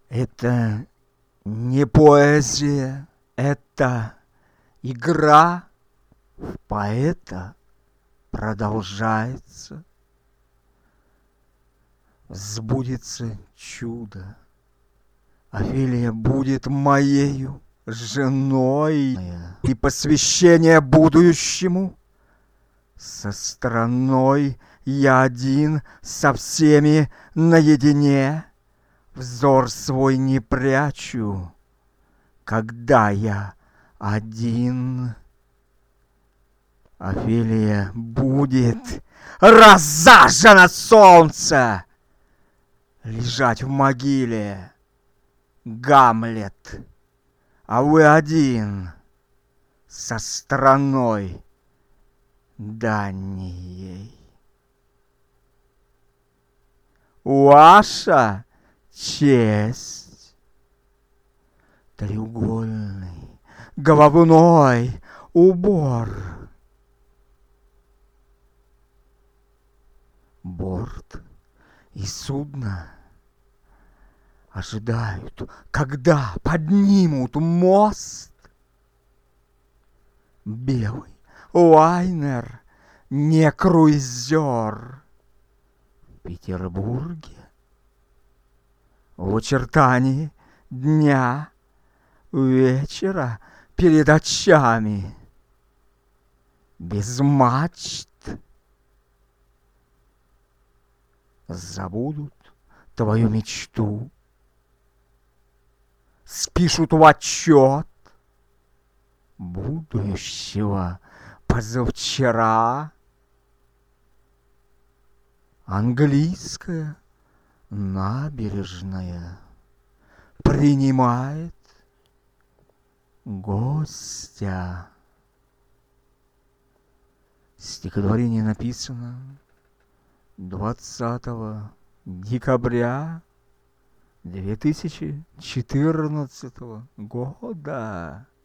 Это не поэзия, это игра в поэта продолжается. Сбудется чудо. Офелия будет моею женой, и посвящение будущему. Со страной я один, со всеми наедине. Взор свой не прячу, когда я один. Офелия будет разажжено солнце, лежать в могиле Гамлет, а вы один со страной Данией. Ваша честь, треугольный головной убор. Борт и судно ожидают, когда поднимут мост. Белый лайнер, не круизер. В Петербурге в очертании дня, вечера перед очами, без мачт. Забудут твою мечту, спишут в отчет будущего позавчера. Английская набережная принимает гостя. Стихотворение написано 20 декабря 2014 года.